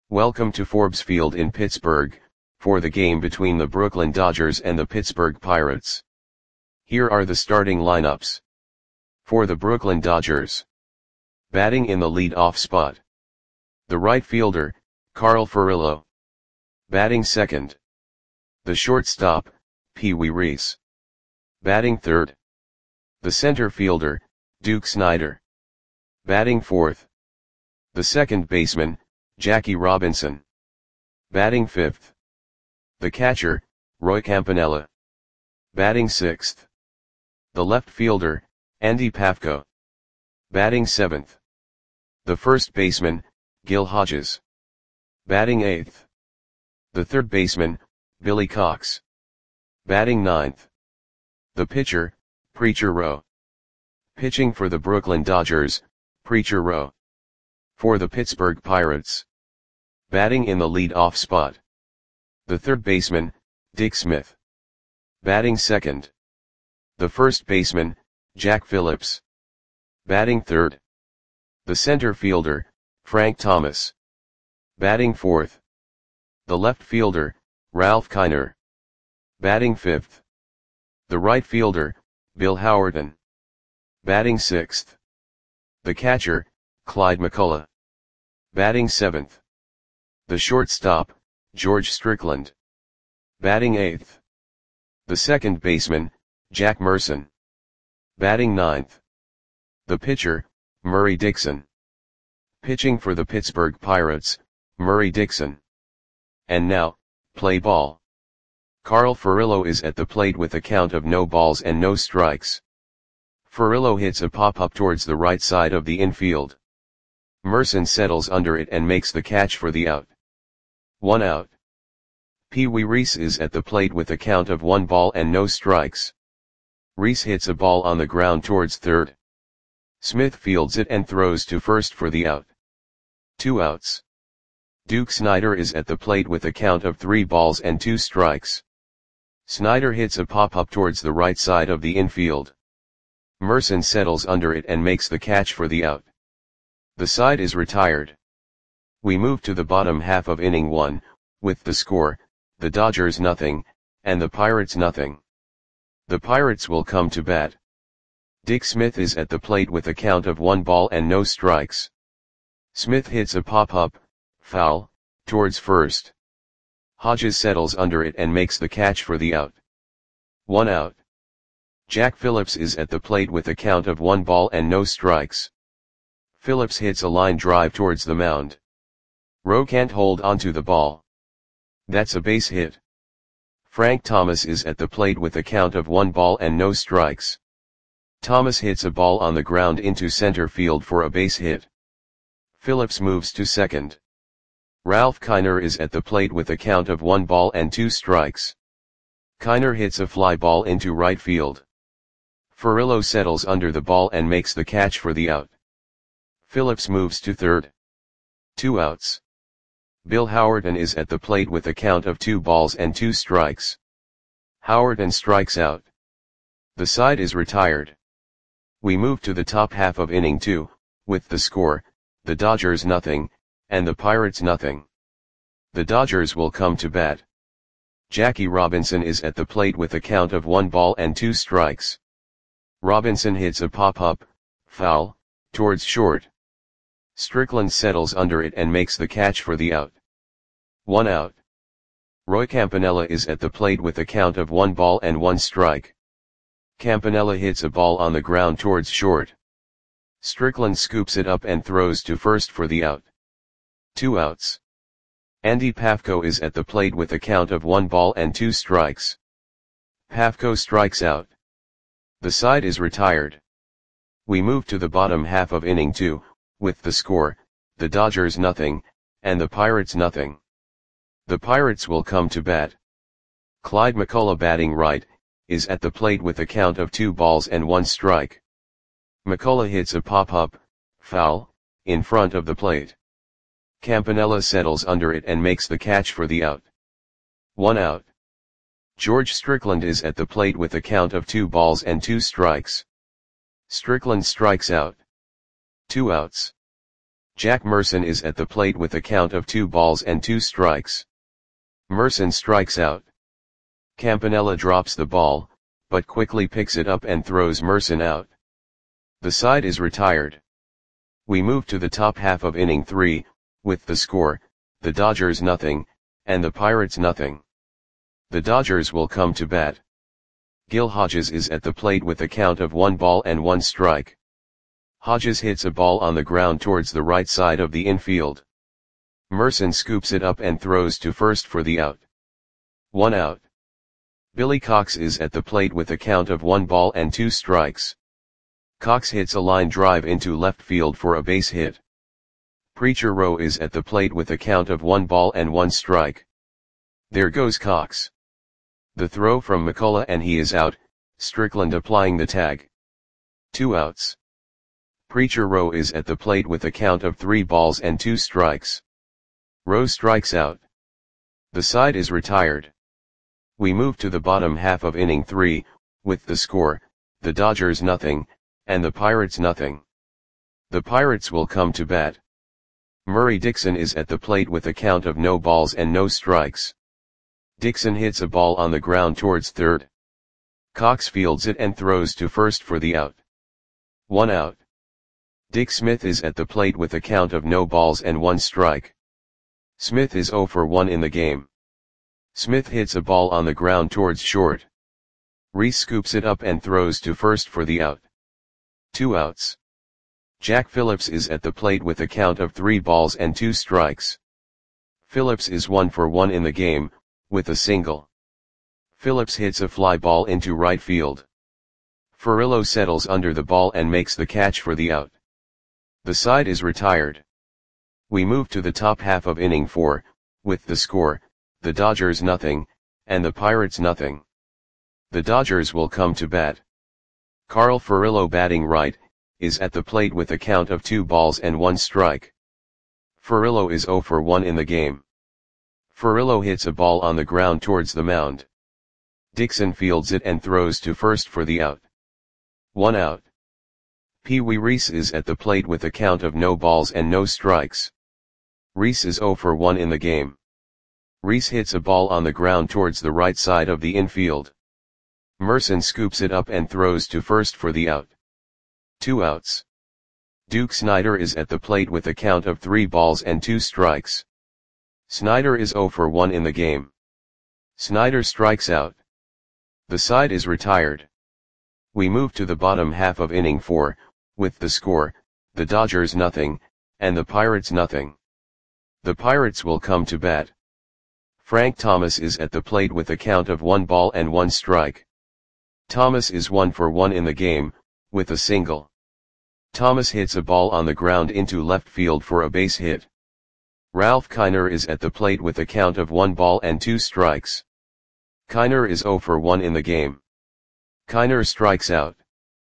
Welcome to Forbes Field in Pittsburgh, for the game between the Brooklyn Dodgers and the Pittsburgh Pirates. Here are the starting lineups. For the Brooklyn Dodgers. Batting in the lead-off spot. The right fielder, Carl Furillo. Batting second. The shortstop, Pee Wee Reese. Batting third. The center fielder, Duke Snider. Batting fourth. The second baseman, Jackie Robinson. Batting fifth. The catcher, Roy Campanella. Batting sixth. The left fielder, Andy Pafko. Batting seventh. The first baseman, Gil Hodges. Batting eighth. The third baseman, Billy Cox. Batting ninth. The pitcher, Preacher Rowe. Pitching for the Brooklyn Dodgers, Preacher Rowe. For the Pittsburgh Pirates. Batting in the lead-off spot. The third baseman, Dick Smith. Batting second. The first baseman, Jack Phillips. Batting third. The center fielder, Frank Thomas. Batting fourth. The left fielder, Ralph Kiner. Batting fifth. The right fielder, Bill Howerton. Batting sixth. The catcher, Clyde McCullough. Batting seventh. The shortstop, George Strickland. Batting eighth. The second baseman, Jack Merson. Batting ninth. The pitcher, Murray Dixon. Pitching for the Pittsburgh Pirates, Murray Dixon. And now, play ball. Carl Furillo is at the plate with a count of no balls and no strikes. Furillo hits a pop-up towards the right side of the infield. Merson settles under it and makes the catch for the out. 1 out. Pee Wee Reese is at the plate with a count of 1 ball and no strikes. Reese hits a ball on the ground towards third. Smith fields it and throws to first for the out. 2 outs. Duke Snider is at the plate with a count of 3 balls and 2 strikes. Snider hits a pop-up towards the right side of the infield. Merson settles under it and makes the catch for the out. The side is retired. We move to the bottom half of inning 1, with the score, the Dodgers nothing, and the Pirates nothing. The Pirates will come to bat. Dick Smith is at the plate with a count of 1 ball and no strikes. Smith hits a pop-up, foul, towards first. Hodges settles under it and makes the catch for the out. 1 out. Jack Phillips is at the plate with a count of 1 ball and no strikes. Phillips hits a line drive towards the mound. Rowe can't hold onto the ball. That's a base hit. Frank Thomas is at the plate with a count of 1 ball and no strikes. Thomas hits a ball on the ground into center field for a base hit. Phillips moves to second. Ralph Kiner is at the plate with a count of 1 ball and 2 strikes. Kiner hits a fly ball into right field. Furillo settles under the ball and makes the catch for the out. Phillips moves to third. 2 outs. Bill Howerton is at the plate with a count of 2 balls and 2 strikes. Howerton strikes out. The side is retired. We move to the top half of inning 2, with the score, the Dodgers nothing, and the Pirates nothing. The Dodgers will come to bat. Jackie Robinson is at the plate with a count of 1 ball and 2 strikes. Robinson hits a pop-up, foul, towards short. Strickland settles under it and makes the catch for the out. 1 out. Roy Campanella is at the plate with a count of 1 ball and 1 strike. Campanella hits a ball on the ground towards short. Strickland scoops it up and throws to first for the out. 2 outs. Andy Pafko is at the plate with a count of 1 ball and 2 strikes. Pafko strikes out. The side is retired. We move to the bottom half of inning 2, with the score, the Dodgers nothing, and the Pirates nothing. The Pirates will come to bat. Clyde McCullough batting right, is at the plate with a count of 2 balls and 1 strike. McCullough hits a pop-up, foul, in front of the plate. Campanella settles under it and makes the catch for the out. 1 out. George Strickland is at the plate with a count of 2 balls and 2 strikes. Strickland strikes out. 2 outs. Jack Merson is at the plate with a count of 2 balls and 2 strikes. Merson strikes out. Campanella drops the ball, but quickly picks it up and throws Merson out. The side is retired. We move to the top half of inning 3, with the score, the Dodgers nothing, and the Pirates nothing. The Dodgers will come to bat. Gil Hodges is at the plate with a count of 1 ball and 1 strike. Hodges hits a ball on the ground towards the right side of the infield. Merson scoops it up and throws to first for the out. 1 out. Billy Cox is at the plate with a count of 1 ball and 2 strikes. Cox hits a line drive into left field for a base hit. Preacher Rowe is at the plate with a count of 1 ball and 1 strike. There goes Cox. The throw from McCullough and he is out, Strickland applying the tag. 2 outs. Preacher Rowe is at the plate with a count of 3 balls and 2 strikes. Rowe strikes out. The side is retired. We move to the bottom half of inning 3, with the score, the Dodgers nothing, and the Pirates nothing. The Pirates will come to bat. Murray Dixon is at the plate with a count of no balls and no strikes. Dixon hits a ball on the ground towards third. Cox fields it and throws to first for the out. 1 out. Dick Smith is at the plate with a count of no balls and 1 strike. Smith is 0 for 1 in the game. Smith hits a ball on the ground towards short. Reese scoops it up and throws to first for the out. 2 outs. Jack Phillips is at the plate with a count of 3 balls and 2 strikes. Phillips is 1 for 1 in the game, with a single. Phillips hits a fly ball into right field. Furillo settles under the ball and makes the catch for the out. The side is retired. We move to the top half of inning 4, with the score, the Dodgers nothing, and the Pirates nothing. The Dodgers will come to bat. Carl Furillo batting right, is at the plate with a count of 2 balls and 1 strike. Furillo is 0 for 1 in the game. Furillo hits a ball on the ground towards the mound. Dixon fields it and throws to first for the out. 1 out. Pee Wee Reese is at the plate with a count of no balls and no strikes. Reese is 0 for 1 in the game. Reese hits a ball on the ground towards the right side of the infield. Merson scoops it up and throws to first for the out. 2 outs. Duke Snider is at the plate with a count of 3 balls and 2 strikes. Snider is 0 for 1 in the game. Snider strikes out. The side is retired. We move to the bottom half of inning 4, with the score, the Dodgers nothing, and the Pirates nothing. The Pirates will come to bat. Frank Thomas is at the plate with a count of 1 ball and 1 strike. Thomas is 1 for 1 in the game, with a single. Thomas hits a ball on the ground into left field for a base hit. Ralph Kiner is at the plate with a count of 1 ball and 2 strikes. Kiner is 0 for 1 in the game. Kiner strikes out.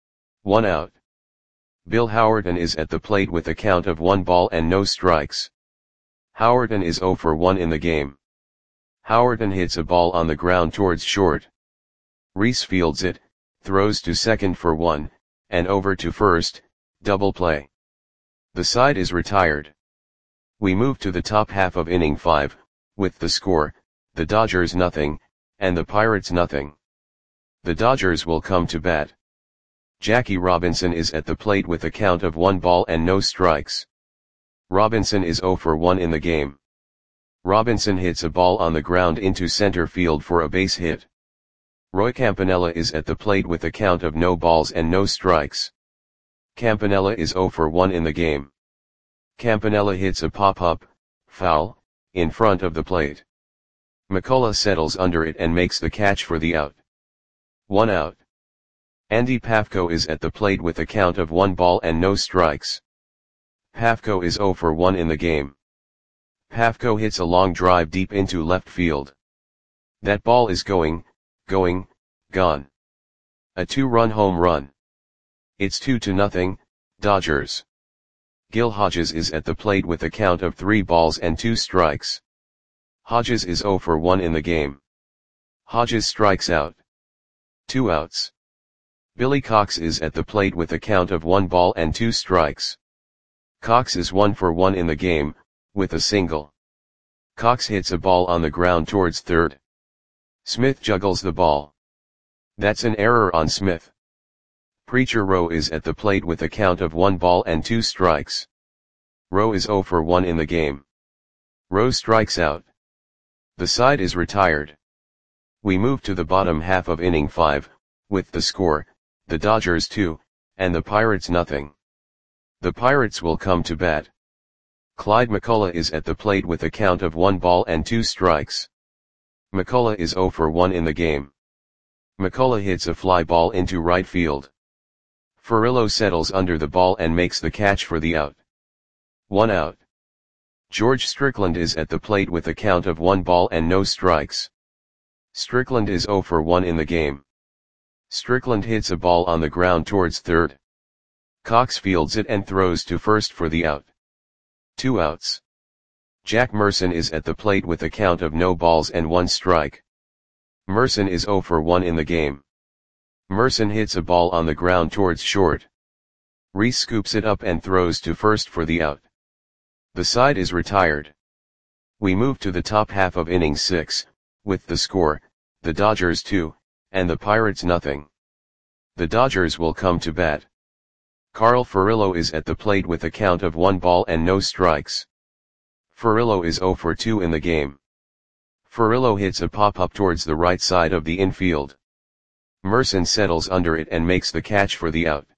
1 out. Bill Howerton is at the plate with a count of 1 ball and no strikes. Howerton is 0 for 1 in the game. Howerton hits a ball on the ground towards short. Reese fields it, throws to second for 1, and over to first, double play. The side is retired. We move to the top half of inning 5, with the score, the Dodgers nothing, and the Pirates nothing. The Dodgers will come to bat. Jackie Robinson is at the plate with a count of 1 ball and no strikes. Robinson is 0 for 1 in the game. Robinson hits a ball on the ground into center field for a base hit. Roy Campanella is at the plate with a count of no balls and no strikes. Campanella is 0 for 1 in the game. Campanella hits a pop-up, foul, in front of the plate. McCullough settles under it and makes the catch for the out. 1 out. Andy Pafko is at the plate with a count of 1 ball and no strikes. Pafko is 0 for 1 in the game. Pafko hits a long drive deep into left field. That ball is gone. A 2-run home run. It's 2-0, Dodgers. Gil Hodges is at the plate with a count of 3 balls and 2 strikes. Hodges is 0 for 1 in the game. Hodges strikes out. 2 outs. Billy Cox is at the plate with a count of 1 ball and 2 strikes. Cox is 1 for 1 in the game, with a single. Cox hits a ball on the ground towards third. Smith juggles the ball. That's an error on Smith. Preacher Rowe is at the plate with a count of 1 ball and 2 strikes. Rowe is 0 for 1 in the game. Rowe strikes out. The side is retired. We move to the bottom half of inning 5, with the score, the Dodgers 2, and the Pirates nothing. The Pirates will come to bat. Clyde McCullough is at the plate with a count of 1 ball and 2 strikes. McCullough is 0 for 1 in the game. McCullough hits a fly ball into right field. Furillo settles under the ball and makes the catch for the out. 1 out. George Strickland is at the plate with a count of 1 ball and no strikes. Strickland is 0 for 1 in the game. Strickland hits a ball on the ground towards third. Cox fields it and throws to first for the out. 2 outs. Jack Merson is at the plate with a count of no balls and 1 strike. Merson is 0 for 1 in the game. Merson hits a ball on the ground towards short. Reese scoops it up and throws to first for the out. The side is retired. We move to the top half of inning 6, with the score, the Dodgers 2, and the Pirates nothing. The Dodgers will come to bat. Carl Furillo is at the plate with a count of 1 ball and no strikes. Furillo is 0 for 2 in the game. Furillo hits a pop-up towards the right side of the infield. Merson settles under it and makes the catch for the out.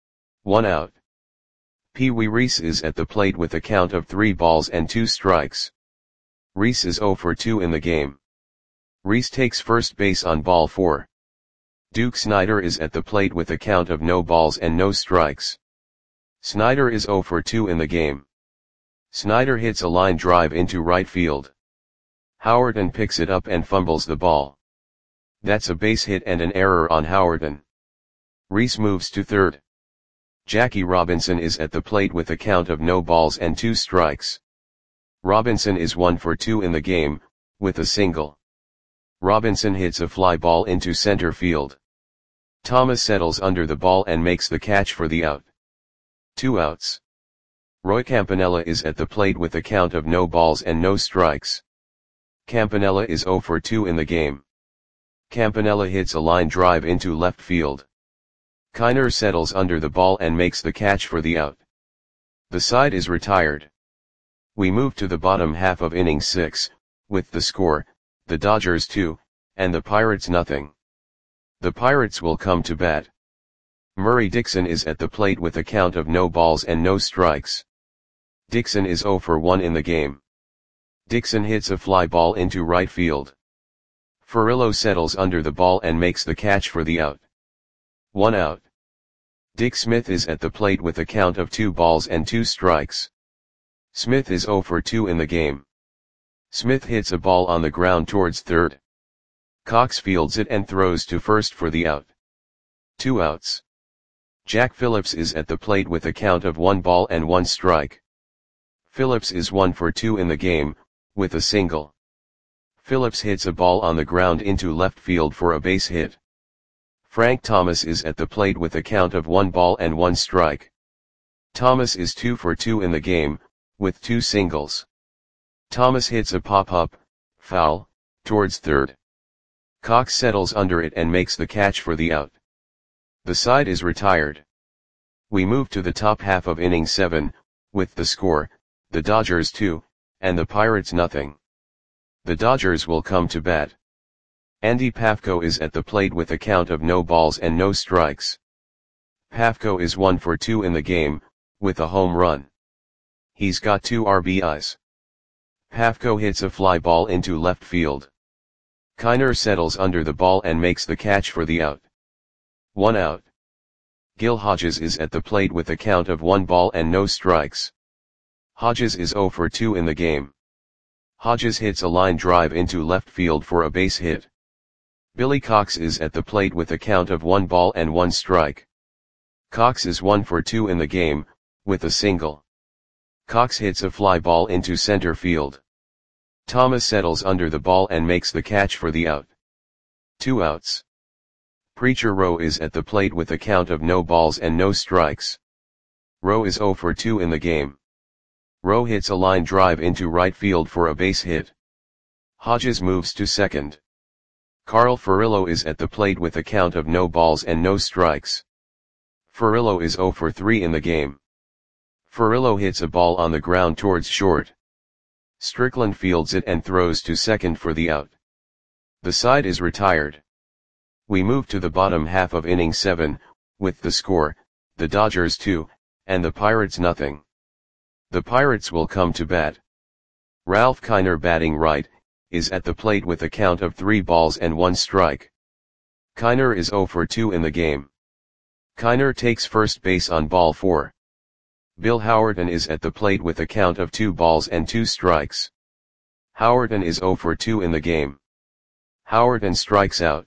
1 out. Pee Wee Reese is at the plate with a count of 3 balls and 2 strikes. Reese is 0 for 2 in the game. Reese takes first base on ball 4. Duke Snider is at the plate with a count of no balls and no strikes. Snider is 0 for 2 in the game. Snider hits a line drive into right field. Howerton picks it up and fumbles the ball. That's a base hit and an error on Howerton. Reese moves to third. Jackie Robinson is at the plate with a count of no balls and 2 strikes. Robinson is 1 for 2 in the game, with a single. Robinson hits a fly ball into center field. Thomas settles under the ball and makes the catch for the out. 2 outs. Roy Campanella is at the plate with a count of no balls and no strikes. Campanella is 0 for 2 in the game. Campanella hits a line drive into left field. Kiner settles under the ball and makes the catch for the out. The side is retired. We move to the bottom half of inning 6, with the score, the Dodgers 2, and the Pirates nothing. The Pirates will come to bat. Murray Dixon is at the plate with a count of no balls and no strikes. Dixon is 0 for 1 in the game. Dixon hits a fly ball into right field. Furillo settles under the ball and makes the catch for the out. 1 out. Dick Smith is at the plate with a count of 2 balls and 2 strikes. Smith is 0 for 2 in the game. Smith hits a ball on the ground towards third. Cox fields it and throws to first for the out. 2 outs. Jack Phillips is at the plate with a count of 1 ball and 1 strike. Phillips is 1 for 2 in the game, with a single. Phillips hits a ball on the ground into left field for a base hit. Frank Thomas is at the plate with a count of 1 ball and 1 strike. Thomas is 2 for 2 in the game, with 2 singles. Thomas hits a pop-up, foul, towards third. Cox settles under it and makes the catch for the out. The side is retired. We move to the top half of inning 7, with the score, the Dodgers 2, and the Pirates nothing. The Dodgers will come to bat. Andy Pafko is at the plate with a count of no balls and no strikes. Pafko is 1 for 2 in the game, with a home run. He's got 2 RBIs. Pafko hits a fly ball into left field. Kiner settles under the ball and makes the catch for the out. 1 out. Gil Hodges is at the plate with a count of 1 ball and no strikes. Hodges is 0 for 2 in the game. Hodges hits a line drive into left field for a base hit. Billy Cox is at the plate with a count of 1 ball and 1 strike. Cox is 1 for 2 in the game, with a single. Cox hits a fly ball into center field. Thomas settles under the ball and makes the catch for the out. 2 outs. Preacher Rowe is at the plate with a count of no balls and no strikes. Rowe is 0 for 2 in the game. Rowe hits a line drive into right field for a base hit. Hodges moves to second. Carl Furillo is at the plate with a count of no balls and no strikes. Furillo is 0 for 3 in the game. Furillo hits a ball on the ground towards short. Strickland fields it and throws to second for the out. The side is retired. We move to the bottom half of inning 7, with the score, the Dodgers 2, and the Pirates nothing. The Pirates will come to bat. Ralph Kiner, batting right, is at the plate with a count of 3 balls and 1 strike. Kiner is 0 for 2 in the game. Kiner takes first base on ball 4. Bill Howerton is at the plate with a count of 2 balls and 2 strikes. Howerton is 0 for 2 in the game. Howerton strikes out.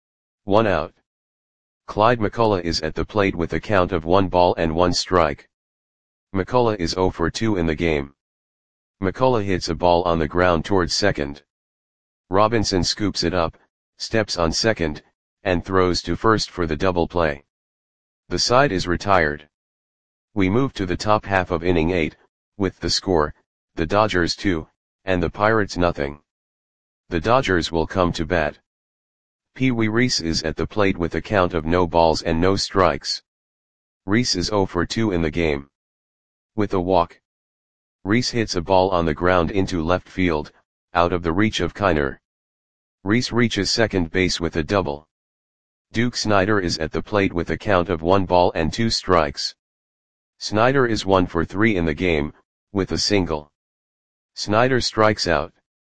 1 out. Clyde McCullough is at the plate with a count of 1 ball and 1 strike. McCullough is 0 for 2 in the game. McCullough hits a ball on the ground towards second. Robinson scoops it up, steps on second, and throws to first for the double play. The side is retired. We move to the top half of inning 8, with the score, the Dodgers 2, and the Pirates nothing. The Dodgers will come to bat. Pee Wee Reese is at the plate with a count of no balls and no strikes. Reese is 0 for 2 in the game. With a walk, Reese hits a ball on the ground into left field, out of the reach of Kiner. Reese reaches second base with a double. Duke Snider is at the plate with a count of 1 ball and 2 strikes. Snider is 1 for 3 in the game, with a single. Snider strikes out.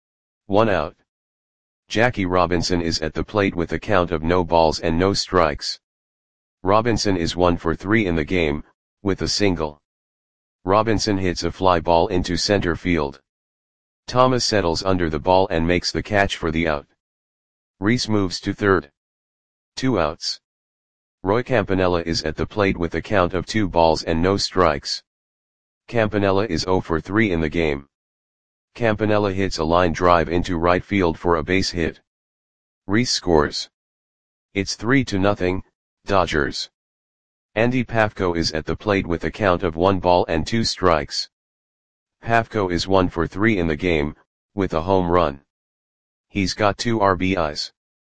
1 out. Jackie Robinson is at the plate with a count of no balls and no strikes. Robinson is 1 for 3 in the game, with a single. Robinson hits a fly ball into center field. Thomas settles under the ball and makes the catch for the out. Reese moves to third. 2 outs. Roy Campanella is at the plate with a count of 2 balls and no strikes. Campanella is 0 for 3 in the game. Campanella hits a line drive into right field for a base hit. Reese scores. It's 3-0, Dodgers. Andy Pafko is at the plate with a count of 1 ball and 2 strikes. Pafko is 1 for 3 in the game, with a home run. He's got 2 RBIs.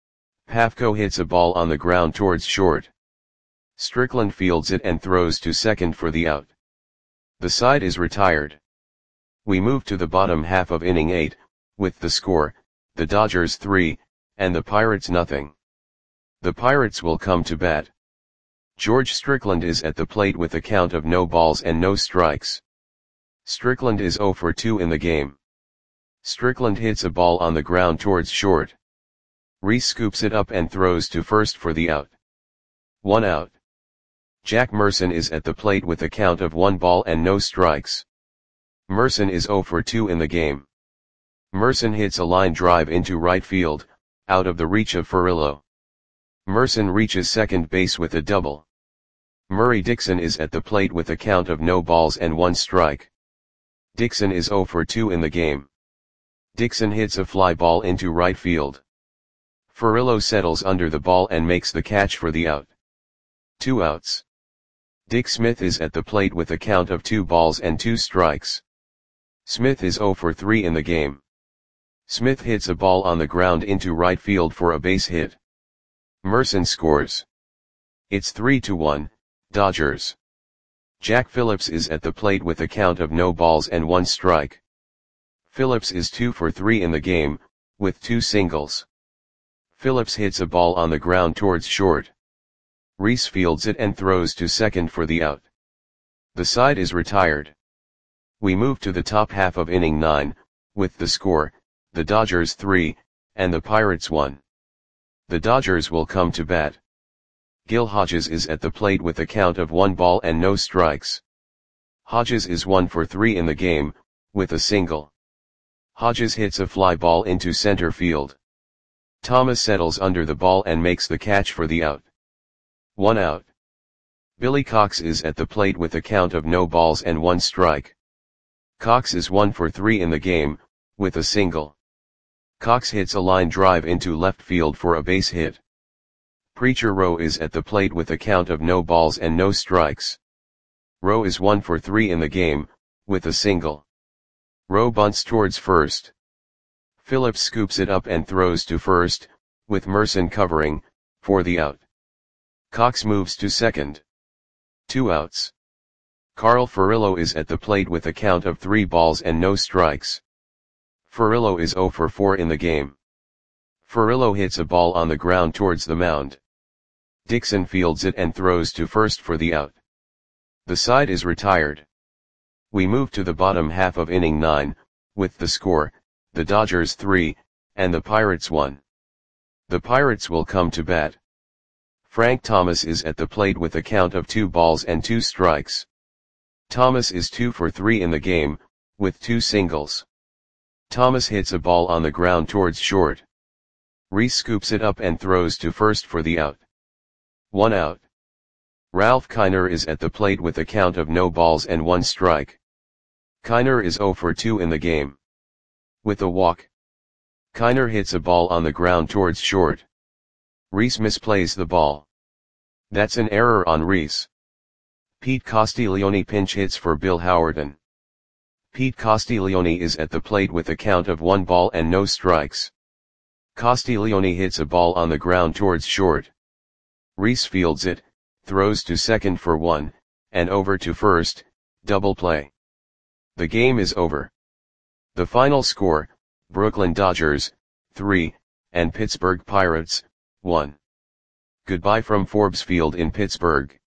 Pafko hits a ball on the ground towards short. Strickland fields it and throws to second for the out. The side is retired. We move to the bottom half of inning 8, with the score, the Dodgers 3, and the Pirates nothing. The Pirates will come to bat. George Strickland is at the plate with a count of no balls and no strikes. Strickland is 0 for 2 in the game. Strickland hits a ball on the ground towards short. Reese scoops it up and throws to first for the out. 1 out. Jack Merson is at the plate with a count of 1 ball and no strikes. Merson is 0 for 2 in the game. Merson hits a line drive into right field, out of the reach of Furillo. Merson reaches second base with a double. Murray Dixon is at the plate with a count of no balls and 1 strike. Dixon is 0 for 2 in the game. Dixon hits a fly ball into right field. Furillo settles under the ball and makes the catch for the out. 2 outs. Dick Smith is at the plate with a count of 2 balls and 2 strikes. Smith is 0 for 3 in the game. Smith hits a ball on the ground into right field for a base hit. Merson scores. It's 3-1, Dodgers. Jack Phillips is at the plate with a count of no balls and 1 strike. Phillips is 2 for 3 in the game, with 2 singles. Phillips hits a ball on the ground towards short. Reese fields it and throws to second for the out. The side is retired. We move to the top half of inning 9, with the score, the Dodgers 3, and the Pirates 1. The Dodgers will come to bat. Gil Hodges is at the plate with a count of 1 ball and no strikes. Hodges is 1 for 3 in the game, with a single. Hodges hits a fly ball into center field. Thomas settles under the ball and makes the catch for the out. 1 out. Billy Cox is at the plate with a count of no balls and 1 strike. Cox is 1 for 3 in the game, with a single. Cox hits a line drive into left field for a base hit. Preacher Rowe is at the plate with a count of no balls and no strikes. Rowe is 1 for 3 in the game, with a single. Rowe bunts towards first. Phillips scoops it up and throws to first, with Merson covering, for the out. Cox moves to second. 2 outs. Carl Furillo is at the plate with a count of 3 balls and no strikes. Furillo is 0 for 4 in the game. Furillo hits a ball on the ground towards the mound. Dixon fields it and throws to first for the out. The side is retired. We move to the bottom half of inning 9, with the score, the Dodgers 3, and the Pirates 1. The Pirates will come to bat. Frank Thomas is at the plate with a count of 2 balls and 2 strikes. Thomas is 2 for 3 in the game, with 2 singles. Thomas hits a ball on the ground towards short. Reese scoops it up and throws to first for the out. 1 out. Ralph Kiner is at the plate with a count of no balls and 1 strike. Kiner is 0 for 2 in the game. With a walk. Kiner hits a ball on the ground towards short. Reese misplays the ball. That's an error on Reese. Pete Castiglione pinch hits for Bill Howerton. Pete Castiglione is at the plate with a count of 1 ball and no strikes. Castiglione hits a ball on the ground towards short. Reese fields it, throws to second for 1, and over to first, double play. The game is over. The final score, Brooklyn Dodgers, 3, and Pittsburgh Pirates, 1. Goodbye from Forbes Field in Pittsburgh.